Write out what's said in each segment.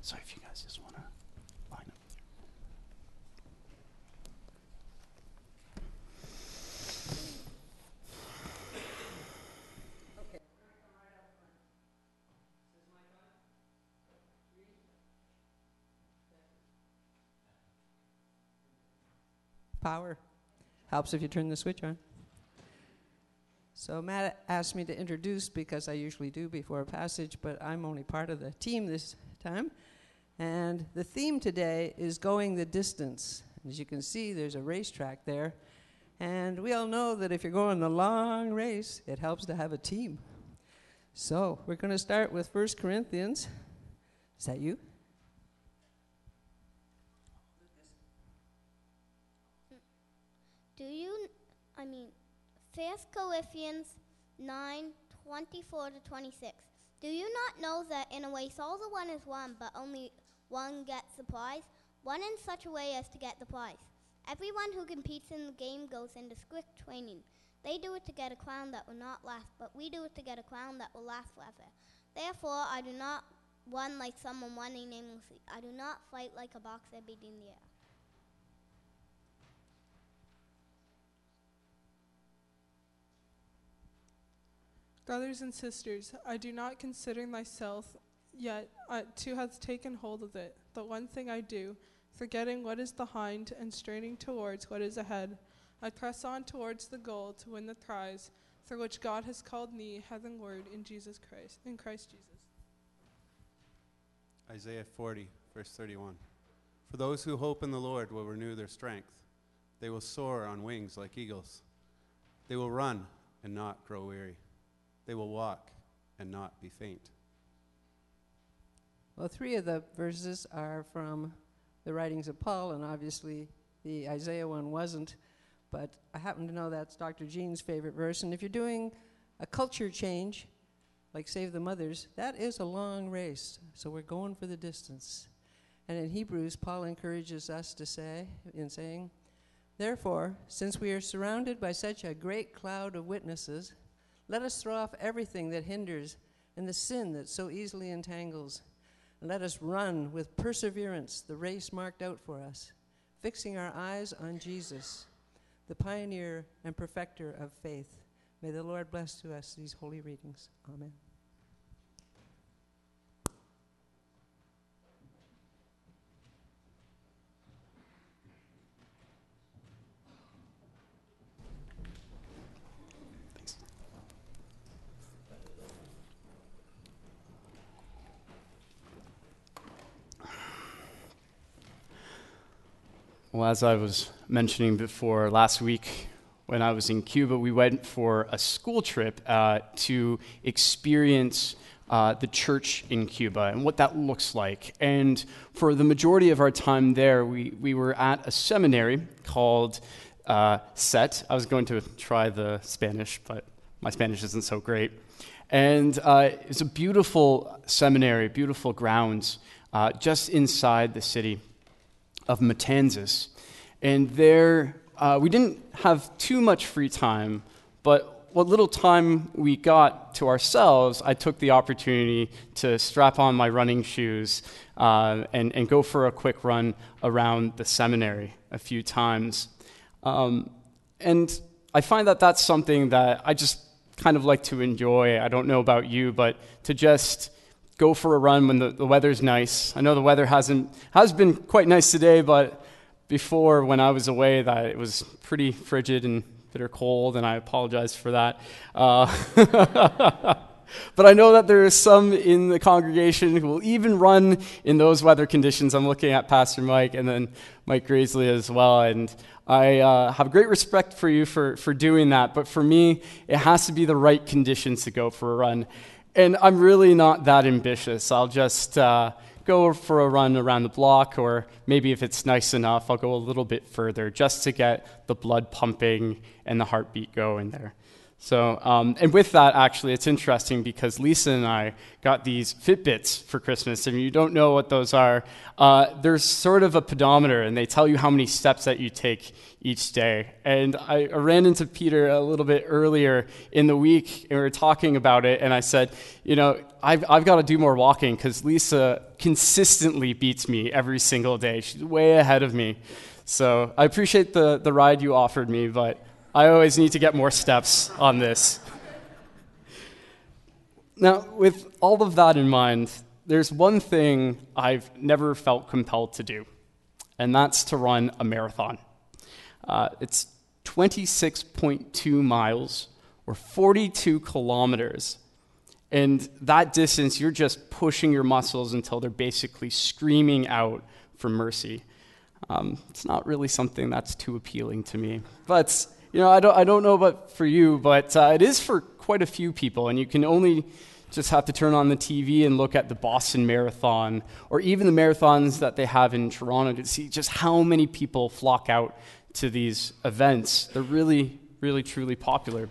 So if you guys just want to line up. Power. Helps if you turn the switch on. So Matt asked me to introduce because I usually do before a passage, but I'm only part of the team this time. And the theme today is going the distance. As you can see, there's a racetrack there. And we all know that if you're going the long race, it helps to have a team. So we're going to start with 1 Corinthians. Is that you? First Corinthians 9:24-26. Do you not know that in a race all the one is won, but only one gets the prize? Run in such a way as to get the prize. Everyone who competes in the game goes into strict training. They do it to get a crown that will not last, but we do it to get a crown that will last forever. Therefore, I do not run like someone running aimlessly. I do not fight like a boxer beating the air. Brothers and sisters, I do not consider myself yet to have taken hold of it. The one thing I do, forgetting what is behind and straining towards what is ahead, I press on towards the goal to win the prize for which God has called me heavenward in Christ Jesus. Isaiah 40, verse 31. For those who hope in the Lord will renew their strength. They will soar on wings like eagles. They will run and not grow weary. They will walk and not be faint. Well, 3 of the verses are from the writings of Paul, and obviously the Isaiah one wasn't. But I happen to know that's Dr. Jean's favorite verse. And if you're doing a culture change, like Save the Mothers, that is a long race. So we're going for the distance. And in Hebrews, Paul encourages us to say, in saying, therefore, since we are surrounded by such a great cloud of witnesses, let us throw off everything that hinders and the sin that so easily entangles. And let us run with perseverance the race marked out for us, fixing our eyes on Jesus, the pioneer and perfecter of faith. May the Lord bless to us these holy readings. Amen. Well, as I was mentioning before, last week when I was in Cuba, we went for a school trip to experience the church in Cuba and what that looks like. And for the majority of our time there, we were at a seminary called SET. I was going to try the Spanish, but my Spanish isn't so great. And it's a beautiful seminary, beautiful grounds just inside the city of Matanzas. And there, we didn't have too much free time, but what little time we got to ourselves, I took the opportunity to strap on my running shoes and go for a quick run around the seminary a few times. And I find that that's something that I just kind of like to enjoy. I don't know about you, but to just go for a run when the weather's nice. I know the weather has been quite nice today, but before when I was away, that it was pretty frigid and bitter cold, and I apologize for that. But I know that there are some in the congregation who will even run in those weather conditions. I'm looking at Pastor Mike and then Mike Graisley as well, and I have great respect for you for doing that. But for me, it has to be the right conditions to go for a run. And I'm really not that ambitious. I'll just go for a run around the block, or maybe if it's nice enough, I'll go a little bit further just to get the blood pumping and the heartbeat going there. So, and with that, actually, it's interesting because Lisa and I got these Fitbits for Christmas. And if you don't know what those are, there's sort of a pedometer, and they tell you how many steps that you take each day. And I ran into Peter a little bit earlier in the week, and we were talking about it, and I said, I've got to do more walking because Lisa consistently beats me every single day. She's way ahead of me. So I appreciate the ride you offered me, but I always need to get more steps on this. Now, with all of that in mind, there's one thing I've never felt compelled to do, and that's to run a marathon. It's 26.2 miles, or 42 kilometers. And that distance, you're just pushing your muscles until they're basically screaming out for mercy. It's not really something that's too appealing to me. But I don't know about for you, but it is for quite a few people, and you can only just have to turn on the TV and look at the Boston Marathon, or even the marathons that they have in Toronto to see just how many people flock out to these events. They're really, really, truly popular.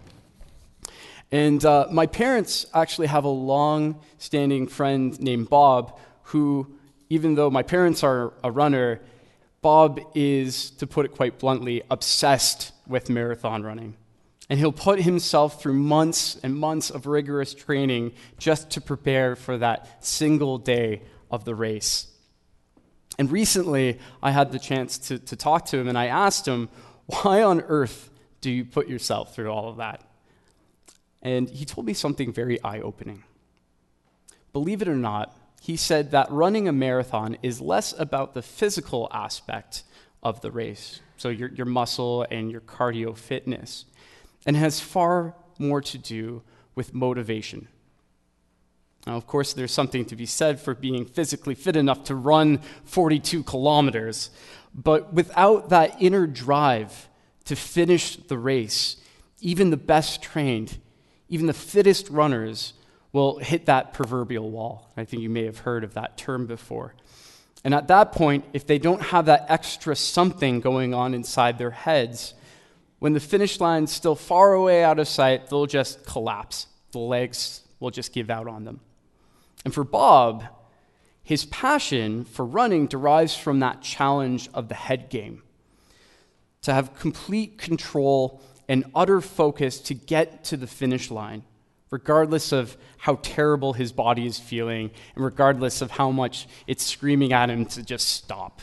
And my parents actually have a long-standing friend named Bob, who, even though my parents are a runner, Bob is, to put it quite bluntly, obsessed with marathon running. And he'll put himself through months and months of rigorous training just to prepare for that single day of the race. And recently, I had the chance to talk to him, and I asked him, why on earth do you put yourself through all of that? And he told me something very eye-opening. Believe it or not, he said that running a marathon is less about the physical aspect of the race, so your muscle and your cardio fitness, and has far more to do with motivation. Now, of course, there's something to be said for being physically fit enough to run 42 kilometers, but without that inner drive to finish the race, even the best trained, even the fittest runners will hit that proverbial wall. I think you may have heard of that term before. And at that point, if they don't have that extra something going on inside their heads, when the finish line's still far away out of sight, they'll just collapse. The legs will just give out on them. And for Bob, his passion for running derives from that challenge of the head game. To have complete control and utter focus to get to the finish line, regardless of how terrible his body is feeling and regardless of how much it's screaming at him to just stop.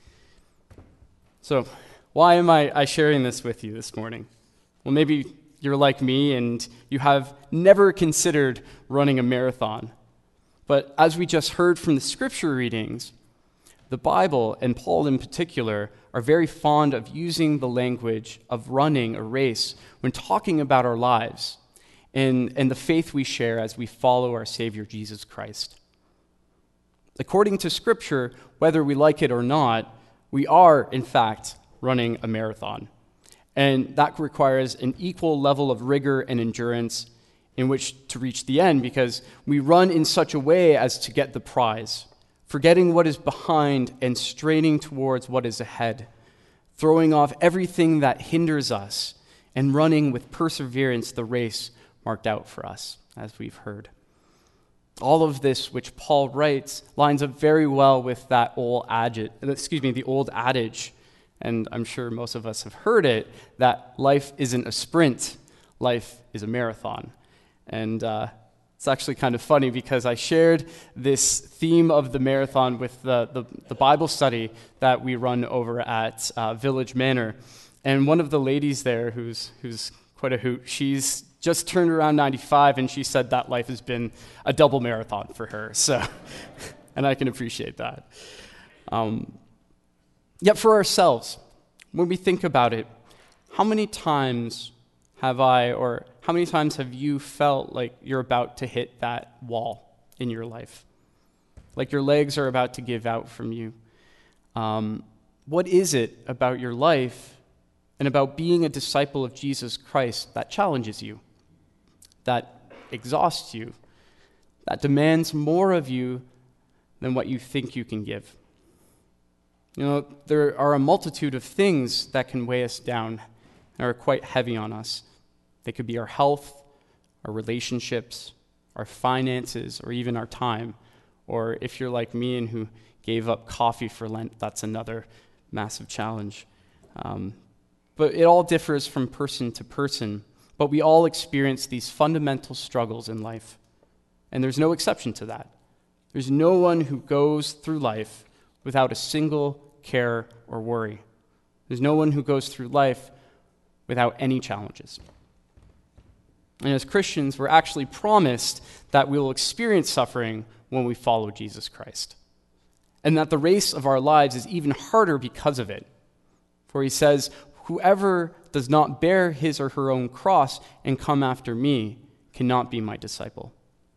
So, why am I sharing this with you this morning? Well, maybe you're like me and you have never considered running a marathon. But as we just heard from the scripture readings, the Bible, and Paul in particular, are very fond of using the language of running a race when talking about our lives and the faith we share as we follow our Savior Jesus Christ. According to Scripture, whether we like it or not, we are, in fact, running a marathon. And that requires an equal level of rigor and endurance in which to reach the end, because we run in such a way as to get the prize, forgetting what is behind and straining towards what is ahead, throwing off everything that hinders us and running with perseverance the race marked out for us, as we've heard. All of this, which Paul writes, lines up very well with that the old adage, and I'm sure most of us have heard it, that life isn't a sprint, life is a marathon. And it's actually kind of funny because I shared this theme of the marathon with the Bible study that we run over at Village Manor. And one of the ladies there, who's quite a hoot, she's just turned around 95, and she said that life has been a double marathon for her. So, and I can appreciate that. Yet for ourselves, when we think about it, how many times have you felt like you're about to hit that wall in your life? Like your legs are about to give out from you? What is it about your life and about being a disciple of Jesus Christ that challenges you, that exhausts you, that demands more of you than what you think you can give? There are a multitude of things that can weigh us down and are quite heavy on us. They could be our health, our relationships, our finances, or even our time. Or if you're like me and who gave up coffee for Lent, that's another massive challenge. But it all differs from person to person. But we all experience these fundamental struggles in life. And there's no exception to that. There's no one who goes through life without a single care or worry. There's no one who goes through life without any challenges. And as Christians, we're actually promised that we will experience suffering when we follow Jesus Christ. And that the race of our lives is even harder because of it. For he says, "Whoever does not bear his or her own cross and come after me cannot be my disciple."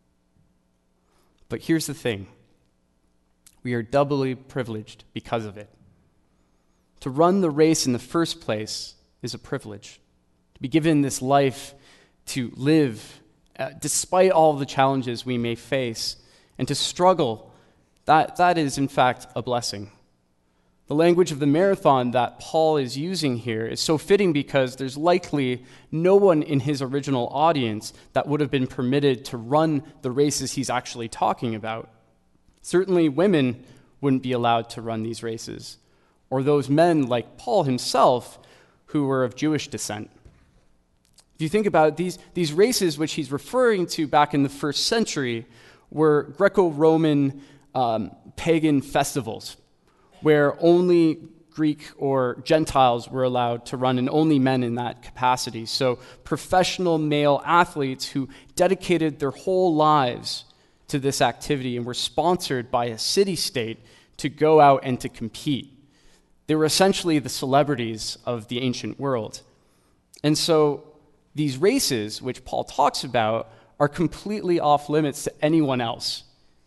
But here's the thing. We are doubly privileged because of it. To run the race in the first place is a privilege. To be given this life to live despite all the challenges we may face, and to struggle, that is in fact a blessing. The language of the marathon that Paul is using here is so fitting because there's likely no one in his original audience that would have been permitted to run the races he's actually talking about. Certainly women wouldn't be allowed to run these races, or those men like Paul himself who were of Jewish descent. If you think about it, these races which he's referring to back in the first century were Greco-Roman pagan festivals where only Greek or Gentiles were allowed to run, and only men in that capacity. So professional male athletes who dedicated their whole lives to this activity and were sponsored by a city-state to go out and to compete. They were essentially the celebrities of the ancient world. And so these races, which Paul talks about, are completely off limits to anyone else.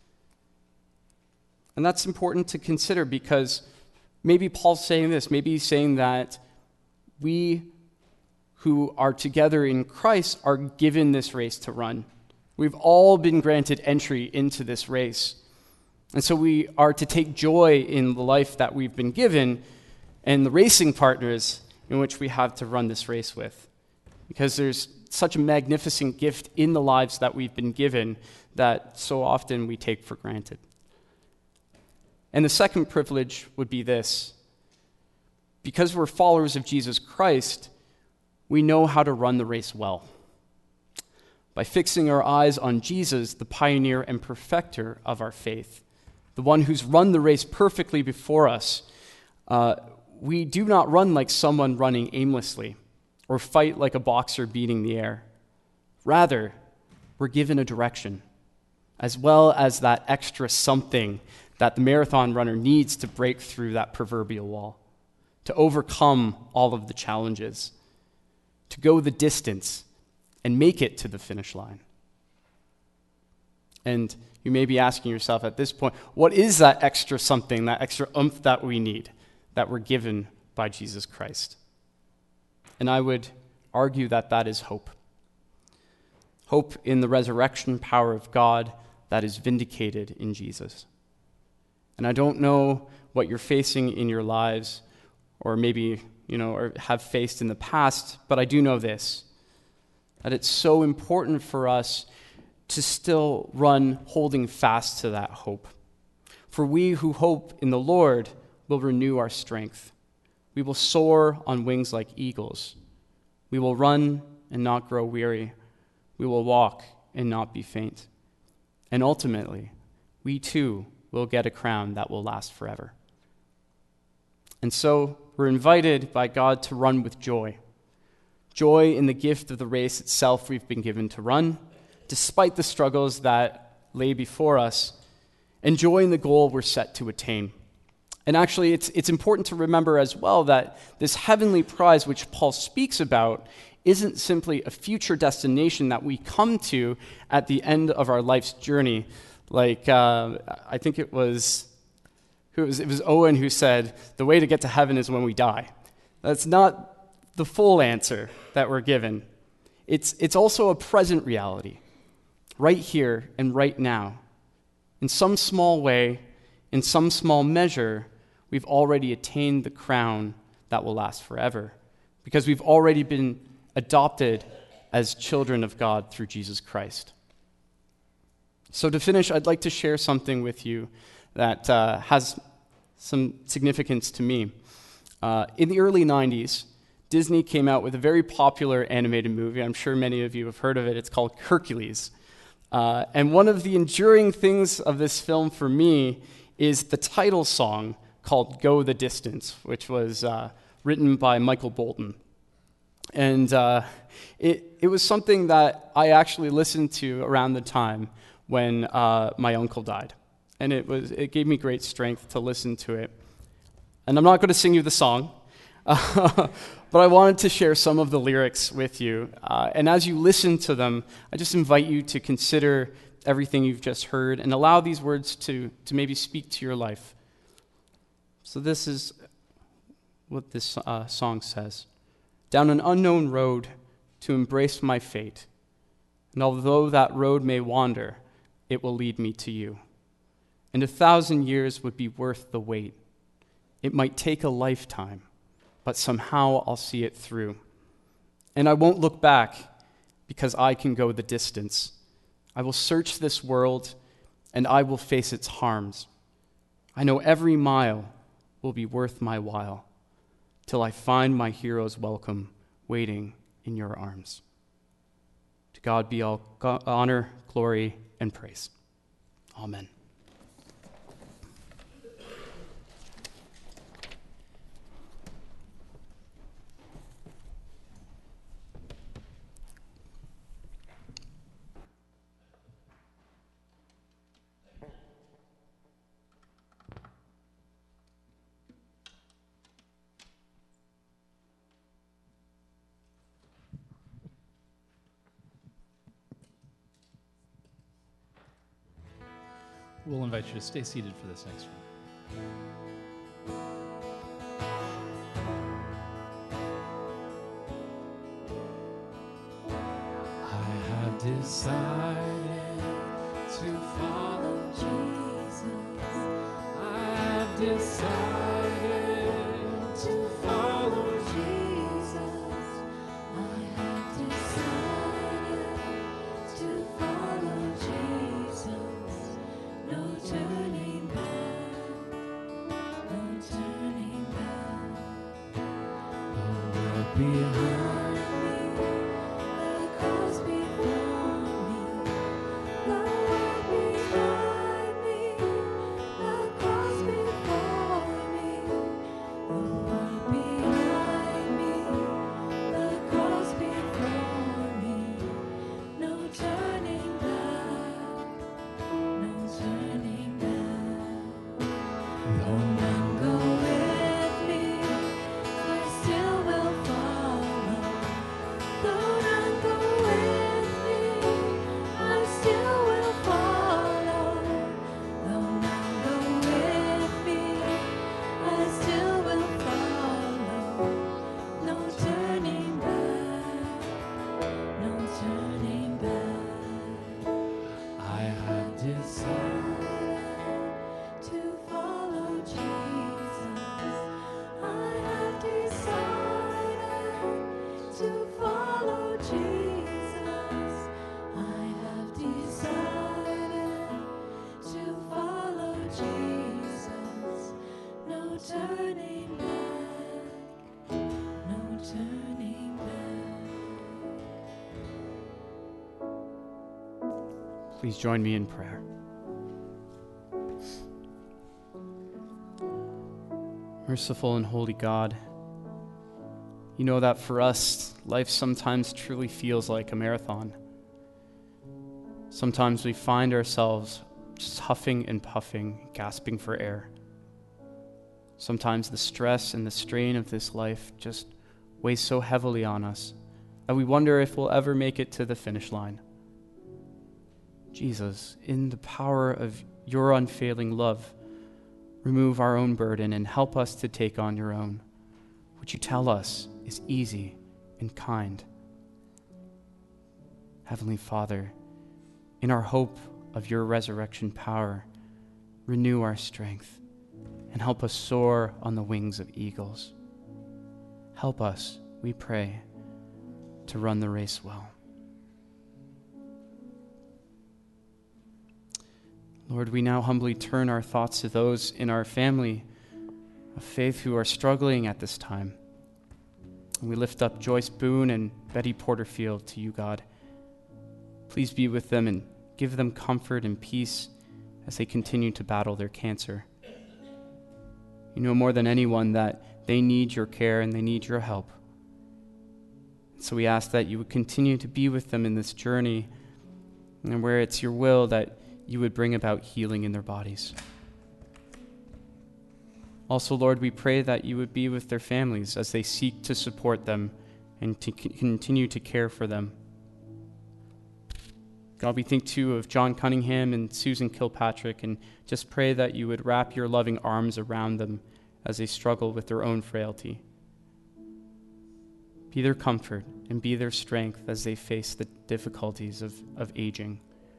And that's important to consider because maybe Paul's saying this. Maybe he's saying that we who are together in Christ are given this race to run. We've all been granted entry into this race. And so we are to take joy in the life that we've been given and the racing partners in which we have to run this race with. Because there's such a magnificent gift in the lives that we've been given that so often we take for granted. And the second privilege would be this. Because we're followers of Jesus Christ, we know how to run the race well. By fixing our eyes on Jesus, the pioneer and perfecter of our faith, the one who's run the race perfectly before us, we do not run like someone running aimlessly or fight like a boxer beating the air. Rather, we're given a direction, as well as that extra something that the marathon runner needs to break through that proverbial wall, to overcome all of the challenges, to go the distance and make it to the finish line. And you may be asking yourself at this point, what is that extra something, that extra oomph that we need, that we're given by Jesus Christ? And I would argue that that is hope. Hope in the resurrection power of God that is vindicated in Jesus. And I don't know what you're facing in your lives, or maybe, or have faced in the past, but I do know this, that it's so important for us to still run holding fast to that hope. For we who hope in the Lord will renew our strength. We will soar on wings like eagles. We will run and not grow weary. We will walk and not be faint. And ultimately, we too will get a crown that will last forever. And so we're invited by God to run with joy. Joy in the gift of the race itself we've been given to run, despite the struggles that lay before us, and joy in the goal we're set to attain. And actually, it's important to remember as well that this heavenly prize which Paul speaks about isn't simply a future destination that we come to at the end of our life's journey. Like, I think it was Owen who said, the way to get to heaven is when we die. That's not the full answer that we're given. It's also a present reality, right here and right now. In some small way, in some small measure, we've already attained the crown that will last forever, because we've already been adopted as children of God through Jesus Christ. So to finish, I'd like to share something with you that has some significance to me. In the early 90s, Disney came out with a very popular animated movie. I'm sure many of you have heard of it. It's called Hercules. And one of the enduring things of this film for me is the title song called Go the Distance, which was written by Michael Bolton. And it was something that I actually listened to around the time when my uncle died. And it gave me great strength to listen to it. And I'm not going to sing you the song, but I wanted to share some of the lyrics with you. And as you listen to them, I just invite you to consider everything you've just heard and allow these words to maybe speak to your life. So this is what this song says. Down an unknown road to embrace my fate. And although that road may wander, it will lead me to you. And 1,000 years would be worth the wait. It might take a lifetime, but somehow I'll see it through. And I won't look back because I can go the distance. I will search this world and I will face its harms. I know every mile will be worth my while till I find my hero's welcome waiting in your arms. To God be all honor, glory, and praise. Amen. We'll invite you to stay seated for this next one. I have decided to follow Jesus. I have decided to follow Jesus. I have decided to follow Jesus. No turning back, no turning back. The world behind Me, the cross before me, the world behind me, the cross before me, the world behind me, the cross before me. No turning back, no turning back. Though none go with me, I still will follow. Though none go with me, I still will follow. Though none go with me, I still will follow. No turning back, no turning back. I have decided To follow Jesus, I have decided to follow Jesus. I have decided to follow Jesus. No turning back, no turning back. Please join me in prayer. Merciful and holy God, you know that for us, life sometimes truly feels like a marathon. Sometimes we find ourselves just huffing and puffing, gasping for air. Sometimes the stress and the strain of this life just weighs so heavily on us that we wonder if we'll ever make it to the finish line. Jesus, in the power of your unfailing love, remove our own burden and help us to take on your own, which you tell us is easy and kind. Heavenly Father, in our hope of your resurrection power, renew our strength and help us soar on the wings of eagles. Help us, we pray, to run the race well. Lord, we now humbly turn our thoughts to those in our family of faith who are struggling at this time. And we lift up Joyce Boone and Betty Porterfield to you, God. Please be with them and give them comfort and peace as they continue to battle their cancer. You know more than anyone that they need your care and they need your help. So we ask that you would continue to be with them in this journey, and where it's your will that you would bring about healing in their bodies. Also, Lord, we pray that you would be with their families as they seek to support them and to continue to care for them. God, we think too of John Cunningham and Susan Kilpatrick, and just pray that you would wrap your loving arms around them as they struggle with their own frailty. Be their comfort and be their strength as they face the difficulties of aging.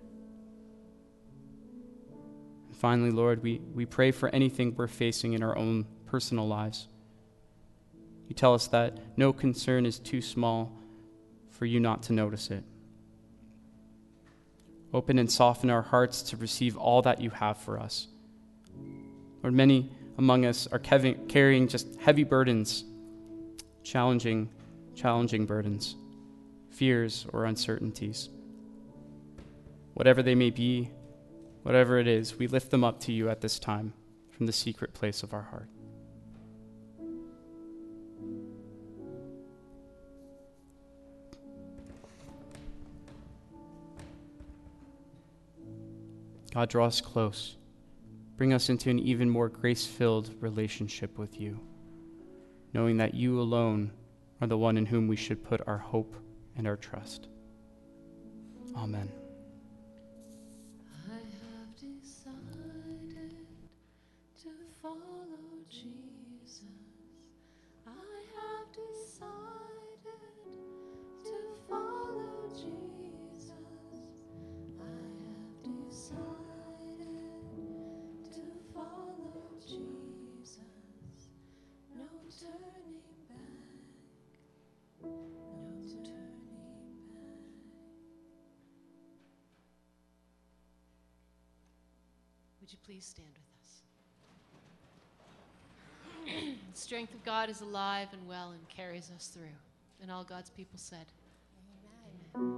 And finally, Lord, we pray for anything we're facing in our own personal lives. You tell us that no concern is too small for you not to notice it. Open and soften our hearts to receive all that you have for us. Lord, many among us are carrying just heavy burdens, challenging burdens, fears or uncertainties. Whatever they may be, whatever it is, we lift them up to you at this time from the secret place of our heart. God, draw us close. Bring us into an even more grace-filled relationship with you, knowing that you alone are the one in whom we should put our hope and our trust. Amen. I have decided to follow Jesus. I have decided to follow Jesus. I have decided to follow Jesus. No turning back. No turning back. Would you please stand with us? The strength of God is alive and well and carries us through. And all God's people said, Amen.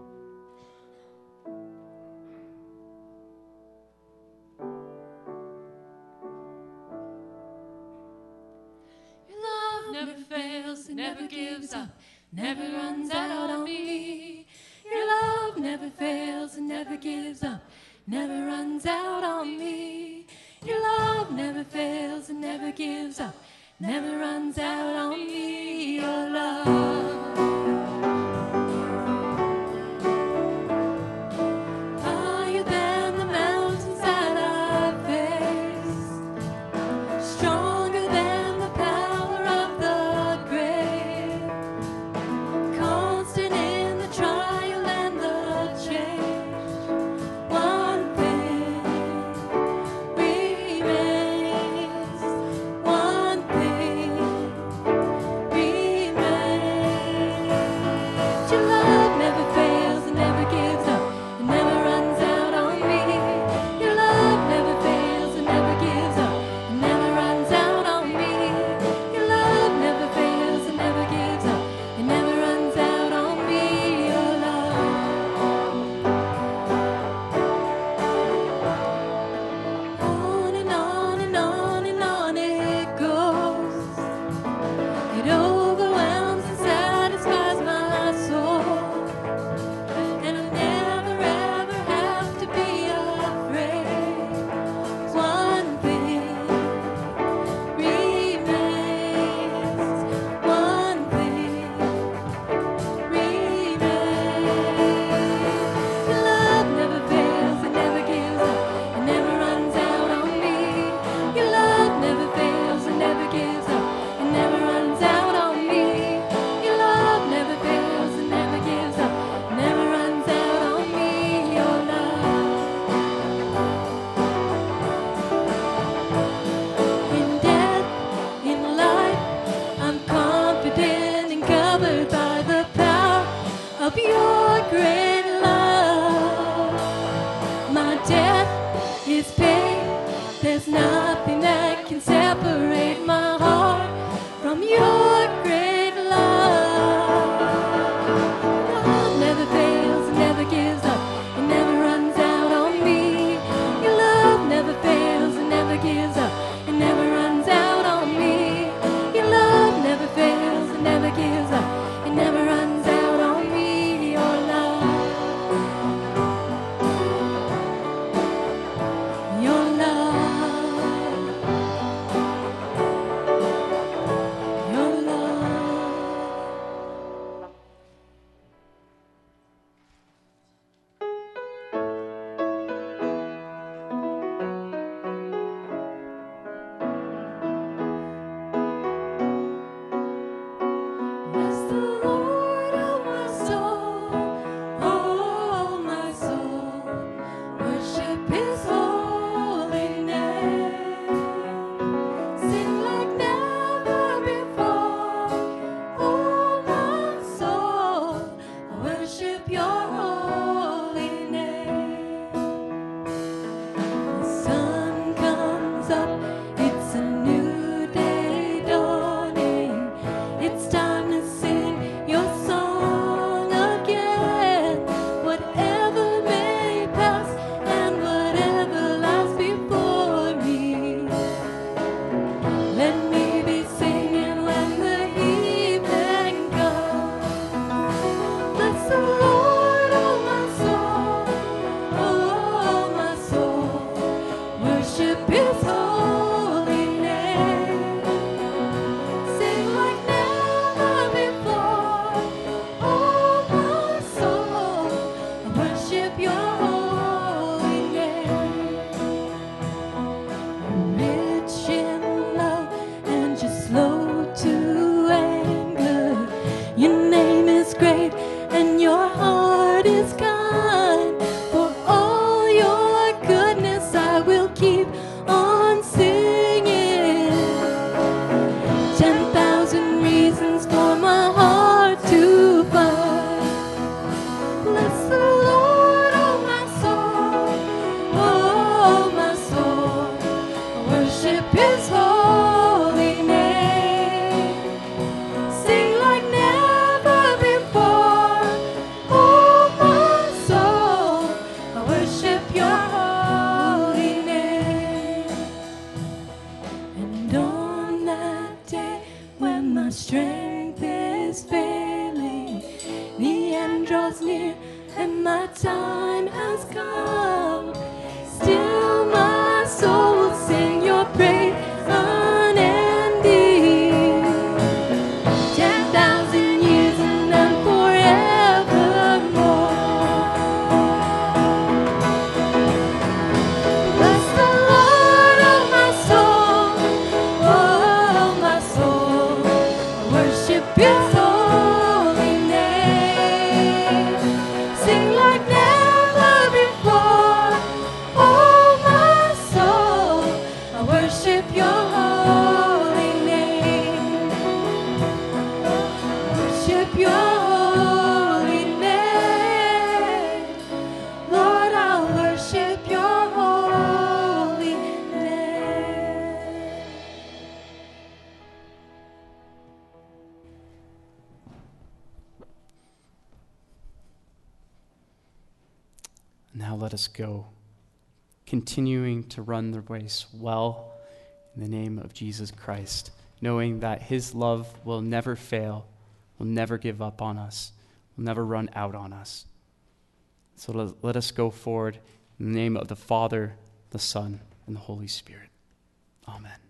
Your love never fails, it never gives up, never runs out on me. Your love never fails, it never gives up, never runs out on me. Your love never fails, it never gives up, never runs out on me. Your love. Higher than the mountains that I face, stronger than the power of the grave, constant in the trial and the change. One thing remains, one thing worship His holy name. Sing like never before. Oh, my soul, I worship Your holy name. And on that day when my strength is failing, the end draws near and my time has come, still my soul will sing Your praise unending. 10,000 years and then forevermore. Bless the Lord, oh my soul, oh my soul, I worship His holy name. Sing like never before. Oh, my soul, I worship Your holy name. Worship Your holy name. Lord, I worship Your holy name. Now let us go, continuing to run the race well in the name of Jesus Christ, knowing that His love will never fail, will never give up on us, will never run out on us. So let us go forward in the name of the Father, the Son, and the Holy Spirit. Amen.